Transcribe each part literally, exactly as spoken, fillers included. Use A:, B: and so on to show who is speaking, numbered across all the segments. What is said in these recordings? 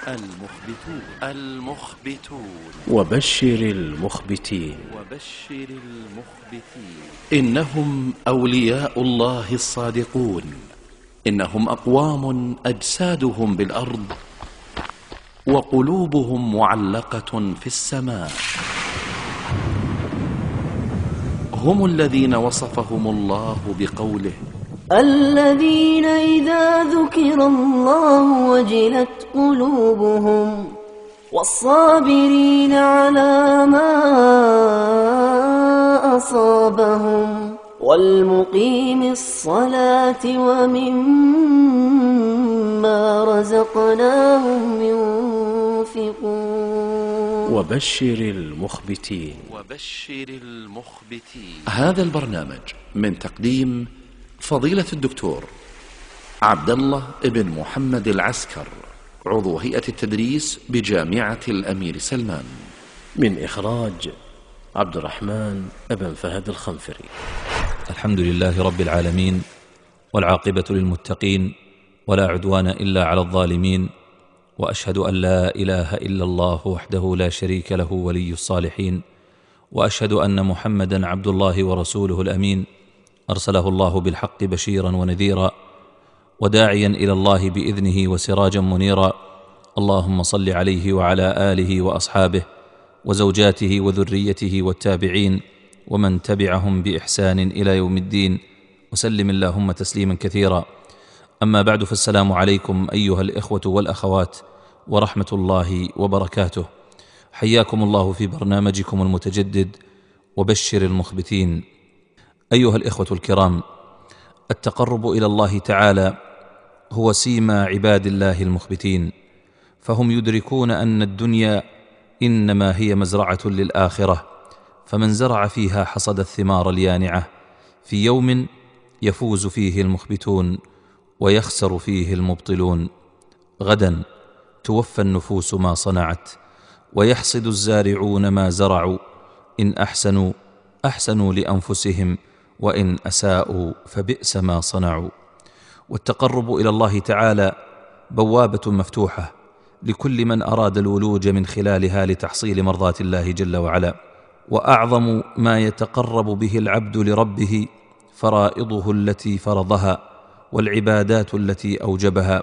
A: المخبتون المخبتون
B: وبشر المخبتين
A: وبشر المخبتين
B: إنهم أولياء الله الصادقون، إنهم أقوام أجسادهم بالأرض وقلوبهم معلقة في السماء. هم الذين وصفهم الله بقوله:
C: الذين إذا ذكر الله وجلت قلوبهم والصابرين على ما أصابهم والمقيم الصلاة ومما رزقناهم ينفقون.
B: وبشر المخبتين
A: وبشر المخبتين
B: هذا البرنامج من تقديم فضيلة الدكتور عبد الله بن محمد العسكر، عضو هيئة التدريس بجامعة الأمير سلمان، من إخراج عبد الرحمن بن فهد الخنفري.
D: الحمد لله رب العالمين، والعاقبة للمتقين، ولا عدوان إلا على الظالمين، وأشهد أن لا إله إلا الله وحده لا شريك له ولي الصالحين، وأشهد أن محمدا عبد الله ورسوله الأمين، أرسله الله بالحق بشيرا ونذيرا وداعيا إلى الله بإذنه وسراجا منيرا. اللهم صل عليه وعلى آله وأصحابه وزوجاته وذريته والتابعين ومن تبعهم بإحسان إلى يوم الدين، وسلم اللهم تسليما كثيرا. أما بعد، فالسلام عليكم أيها الإخوة والأخوات ورحمة الله وبركاته. حياكم الله في برنامجكم المتجدد وبشر المخبتين. أيها الإخوة الكرام، التقرب إلى الله تعالى هو سيما عباد الله المخبتين، فهم يدركون أن الدنيا إنما هي مزرعة للآخرة، فمن زرع فيها حصد الثمار اليانعة. في يوم يفوز فيه المخبتون ويخسر فيه المبطلون. غدا توفى النفوس ما صنعت، ويحصد الزارعون ما زرعوا. إن أحسنوا أحسنوا لأنفسهم، وإن أساءوا فبئس ما صنعوا. والتقرب إلى الله تعالى بوابة مفتوحة لكل من أراد الولوج من خلالها لتحصيل مرضات الله جل وعلا. وأعظم ما يتقرب به العبد لربه فرائضه التي فرضها والعبادات التي أوجبها،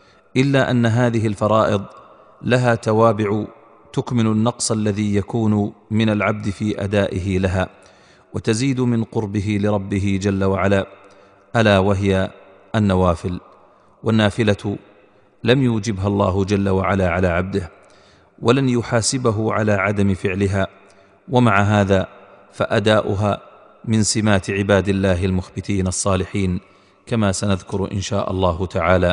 D: إلا أن هذه الفرائض لها توابع تكمل النقص الذي يكون من العبد في أدائه لها، وتزيد من قربه لربه جل وعلا، ألا وهي النوافل. والنافلة لم يوجبها الله جل وعلا على عبده، ولن يحاسبه على عدم فعلها، ومع هذا فأداؤها من سمات عباد الله المخبتين الصالحين، كما سنذكر إن شاء الله تعالى.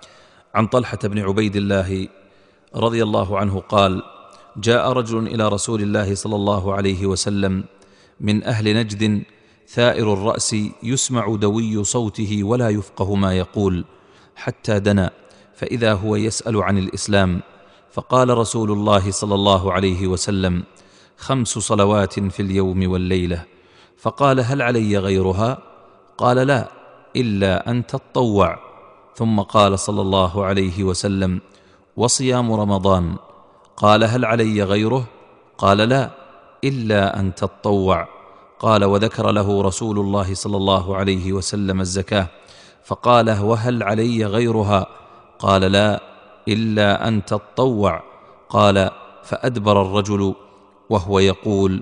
D: عن طلحة بن عبيد الله رضي الله عنه قال: جاء رجل إلى رسول الله صلى الله عليه وسلم من أهل نجد ثائر الرأس، يسمع دوي صوته ولا يفقه ما يقول، حتى دنا فإذا هو يسأل عن الإسلام. فقال رسول الله صلى الله عليه وسلم: خمس صلوات في اليوم والليلة. فقال: هل علي غيرها؟ قال: لا، إلا أن تطوع. ثم قال صلى الله عليه وسلم: وصيام رمضان. قال: هل علي غيره؟ قال: لا، إلا أن تطوع. قال: وذكر له رسول الله صلى الله عليه وسلم الزكاة. فقال: وهل علي غيرها؟ قال: لا، إلا أن تطوع. قال: فأدبر الرجل وهو يقول: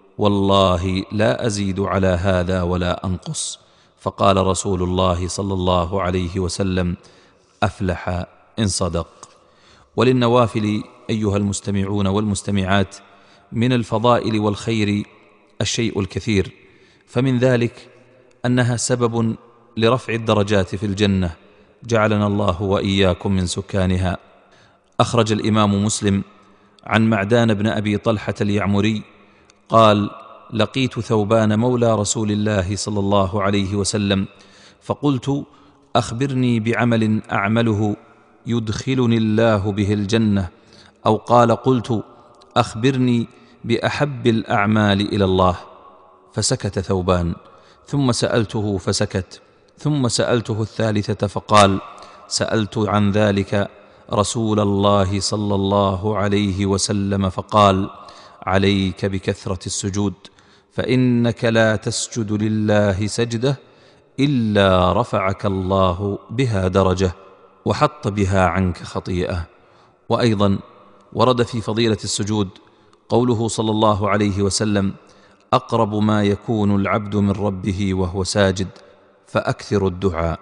D: والله لا أزيد على هذا ولا أنقص. فقال رسول الله صلى الله عليه وسلم: أفلح إن صدق. وللنوافل أيها المستمعون والمستمعات من الفضائل والخير الشيء الكثير، فمن ذلك أنها سبب لرفع الدرجات في الجنة، جعلنا الله وإياكم من سكانها. أخرج الإمام مسلم عن معدان بن أبي طلحة اليعمري قال: لقيت ثوبان مولى رسول الله صلى الله عليه وسلم، فقلت: أخبرني بعمل أعمله يدخلني الله به الجنة. أو قال: قلت: أخبرني بأحب الأعمال إلى الله. فسكت ثوبان، ثم سألته فسكت، ثم سألته الثالثة فقال: سألت عن ذلك رسول الله صلى الله عليه وسلم فقال: عليك بكثرة السجود، فإنك لا تسجد لله سجدة إلا رفعك الله بها درجة وحط بها عنك خطيئة. وأيضا ورد في فضيلة السجود قوله صلى الله عليه وسلم: أقرب ما يكون العبد من ربه وهو ساجد فأكثر الدعاء.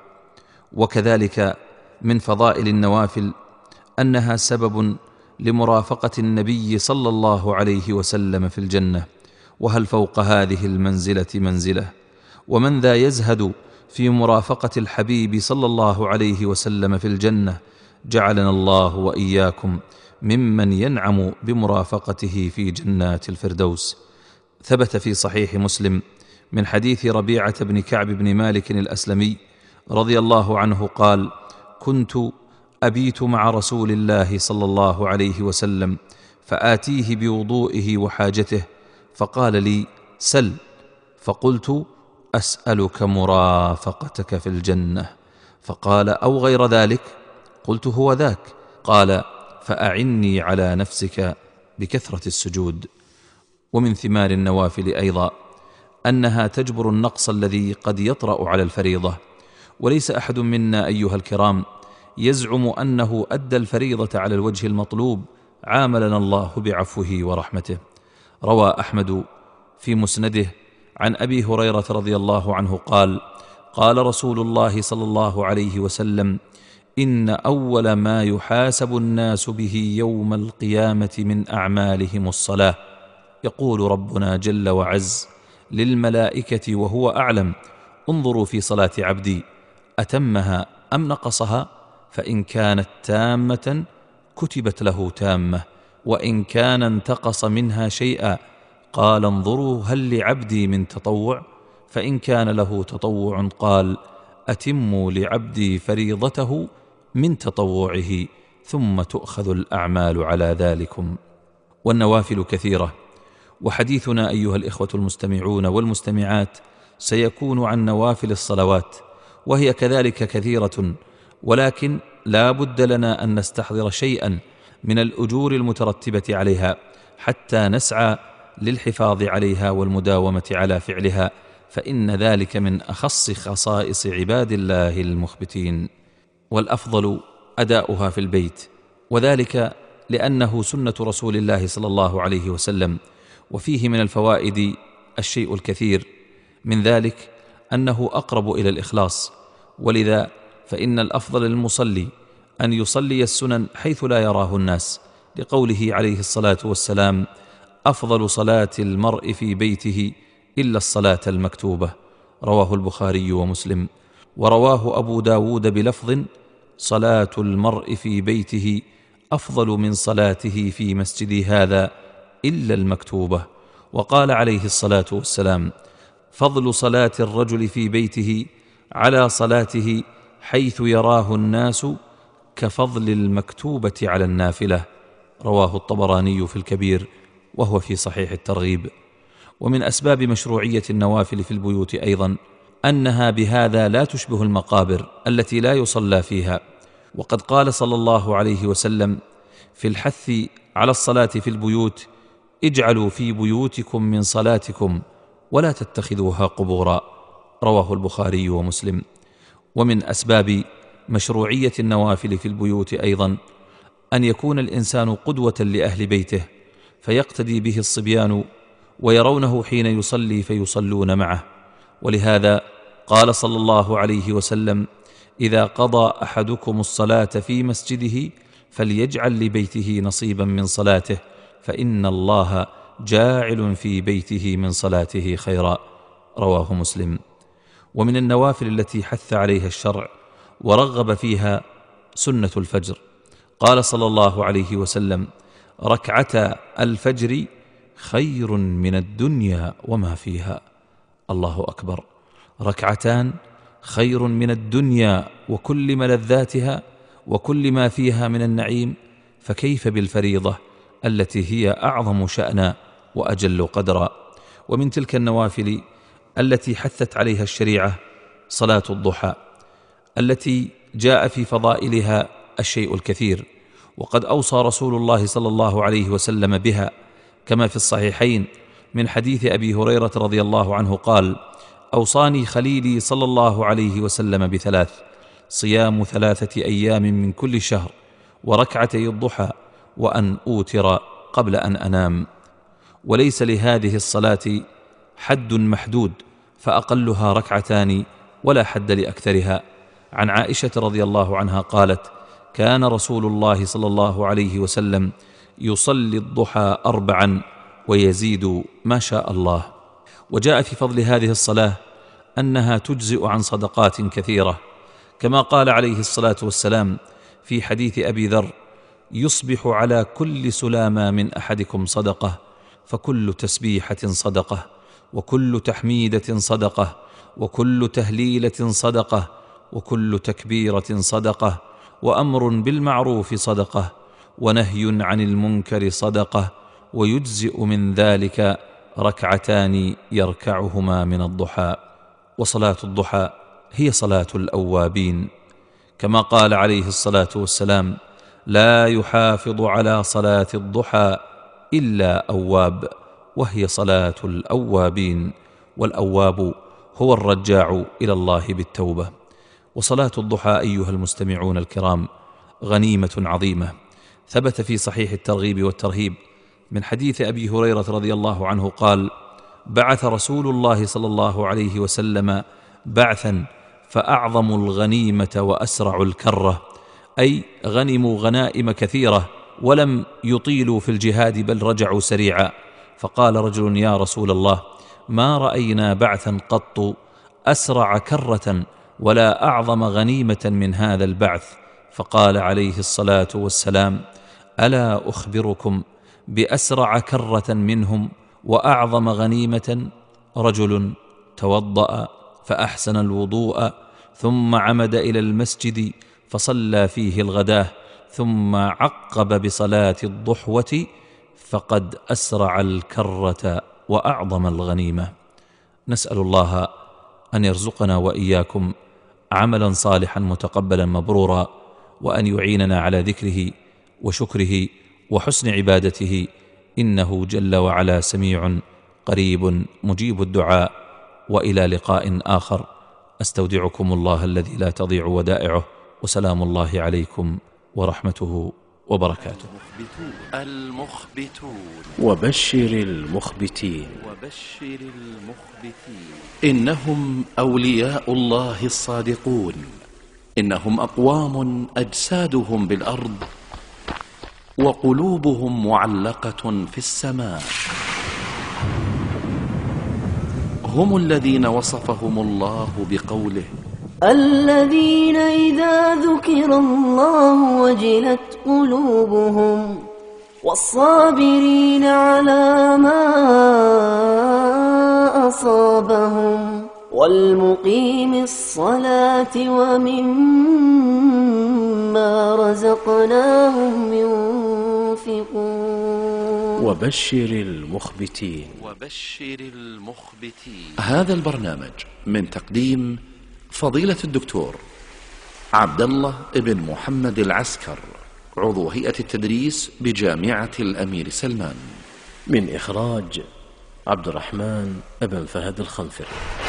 D: وكذلك من فضائل النوافل أنها سبب لمرافقة النبي صلى الله عليه وسلم في الجنة، وهل فوق هذه المنزلة منزلة؟ ومن ذا يزهد في مرافقة الحبيب صلى الله عليه وسلم في الجنة، جعلنا الله وإياكم ممن ينعم بمرافقته في جنات الفردوس. ثبت في صحيح مسلم من حديث ربيعة بن كعب بن مالك الأسلمي رضي الله عنه قال: كنت أبيت مع رسول الله صلى الله عليه وسلم فآتيه بوضوئه وحاجته، فقال لي: سل. فقلت: أسألك مرافقتك في الجنة. فقال: أو غير ذلك؟ قلت: هو ذاك. قال: فأعني على نفسك بكثرة السجود. ومن ثمار النوافل أيضا أنها تجبر النقص الذي قد يطرأ على الفريضة، وليس أحد منا أيها الكرام يزعم أنه أدى الفريضة على الوجه المطلوب، عاملنا الله بعفوه ورحمته. روى أحمد في مسنده عن أبي هريرة رضي الله عنه قال: قال رسول الله صلى الله عليه وسلم: إن أول ما يحاسب الناس به يوم القيامة من أعمالهم الصلاة. يقول ربنا جل وعز للملائكة وهو أعلم: انظروا في صلاة عبدي أتمها أم نقصها، فإن كانت تامة كتبت له تامة، وإن كان انتقص منها شيئا قال: انظروا هل لعبدي من تطوع، فإن كان له تطوع قال: أتموا لعبدي فريضته من تطوعه ثم تؤخذ الأعمال على ذلكم. والنوافل كثيرة، وحديثنا أيها الإخوة المستمعون والمستمعات سيكون عن نوافل الصلوات، وهي كذلك كثيرة، ولكن لا بد لنا أن نستحضر شيئا من الأجور المترتبة عليها حتى نسعى للحفاظ عليها والمداومة على فعلها، فإن ذلك من أخص خصائص عباد الله المخبتين. والأفضل أداؤها في البيت، وذلك لأنه سنة رسول الله صلى الله عليه وسلم. وفيه من الفوائد الشيء الكثير، من ذلك أنه أقرب إلى الإخلاص، ولذا فإن الأفضل للمصلي أن يصلي السنن حيث لا يراه الناس، لقوله عليه الصلاة والسلام: أفضل صلاة المرء في بيته إلا الصلاة المكتوبة. رواه البخاري ومسلم. ورواه أبو داود بلفظ: صلاة المرء في بيته أفضل من صلاته في مسجدي هذا إلا المكتوبة. وقال عليه الصلاة والسلام: فضل صلاة الرجل في بيته على صلاته حيث يراه الناس كفضل المكتوبة على النافلة. رواه الطبراني في الكبير، وهو في صحيح الترغيب. ومن أسباب مشروعية النوافل في البيوت أيضا أنها بهذا لا تشبه المقابر التي لا يصلى فيها، وقد قال صلى الله عليه وسلم في الحث على الصلاة في البيوت: اجعلوا في بيوتكم من صلاتكم ولا تتخذوها قبورا. رواه البخاري ومسلم. ومن أسباب مشروعية النوافل في البيوت أيضا أن يكون الإنسان قدوة لأهل بيته، فيقتدي به الصبيان ويرونه حين يصلي فيصلون معه. ولهذا قال صلى الله عليه وسلم: إذا قضى أحدكم الصلاة في مسجده فليجعل لبيته نصيبا من صلاته، فإن الله جاعل في بيته من صلاته خيرا. رواه مسلم. ومن النوافل التي حث عليها الشرع ورغب فيها سنة الفجر. قال صلى الله عليه وسلم: ركعتا الفجر خير من الدنيا وما فيها. الله أكبر، ركعتان خير من الدنيا وكل ملذاتها وكل ما فيها من النعيم، فكيف بالفريضة التي هي أعظم شأنا وأجل قدرا. ومن تلك النوافل التي حثت عليها الشريعة صلاة الضحى، التي جاء في فضائلها الشيء الكثير، وقد أوصى رسول الله صلى الله عليه وسلم بها، كما في الصحيحين من حديث أبي هريرة رضي الله عنه قال: أوصاني خليلي صلى الله عليه وسلم بثلاث: صيام ثلاثة أيام من كل شهر، وركعتي الضحى، وأن أوتر قبل أن أنام. وليس لهذه الصلاة حد محدود، فأقلها ركعتان ولا حد لأكثرها. عن عائشة رضي الله عنها قالت: كان رسول الله صلى الله عليه وسلم يصلي الضحى أربعا ويزيد ما شاء الله. وجاء في فضل هذه الصلاة أنها تجزئ عن صدقات كثيرة، كما قال عليه الصلاة والسلام في حديث أبي ذر: يصبح على كل سلامة من أحدكم صدقة، فكل تسبيحة صدقة، وكل تحميدة صدقة، وكل تهليلة صدقة، وكل تكبيرة صدقة، وأمر بالمعروف صدقة، ونهي عن المنكر صدقة، ويجزئ من ذلك ركعتان يركعهما من الضحى. وصلاة الضحى هي صلاة الأوابين، كما قال عليه الصلاة والسلام: لا يحافظ على صلاة الضحى إلا أواب، وهي صلاة الأوابين، والأواب هو الرجاع إلى الله بالتوبة. وصلاة الضحى أيها المستمعون الكرام غنيمة عظيمة. ثبت في صحيح الترغيب والترهيب من حديث أبي هريرة رضي الله عنه قال: بعث رسول الله صلى الله عليه وسلم بعثا فأعظم الغنيمة وأسرع الكرة، أي غنموا غنائم كثيرة ولم يطيلوا في الجهاد بل رجعوا سريعا. فقال رجل: يا رسول الله، ما رأينا بعثا قط أسرع كرة ولا أعظم غنيمة من هذا البعث. فقال عليه الصلاة والسلام: ألا أخبركم بأسرع كرة منهم وأعظم غنيمة؟ رجل توضأ فأحسن الوضوء ثم عمد إلى المسجد فصلى فيه الغداة ثم عقب بصلاة الضحوة فقد أسرع الكرة وأعظم الغنيمة. نسأل الله أن يرزقنا وإياكم عملا صالحا متقبلا مبرورا، وأن يعيننا على ذكره وشكره وحسن عبادته، إنه جل وعلا سميع قريب مجيب الدعاء. وإلى لقاء آخر، أستودعكم الله الذي لا تضيع ودائعه، وسلام الله عليكم ورحمته وبركاته.
A: المخبتون
B: وبشر المخبتين
A: وبشر المخبتين
B: إنهم أولياء الله الصادقون، إنهم أقوام أجسادهم بالأرض وقلوبهم معلقة في السماء. هم الذين وصفهم الله بقوله:
C: الذين إذا ذكر الله وجلت قلوبهم والصابرين على ما أصابهم والمقيم الصلاة ومما رزقناهم ينفقون.
B: وبشر المخبتين
A: وبشر المخبتين
B: هذا البرنامج من تقديم فضيلة الدكتور عبد الله بن محمد العسكر، عضو هيئة التدريس بجامعة الأمير سلمان،
E: من إخراج عبد الرحمن بن فهد الخنفري.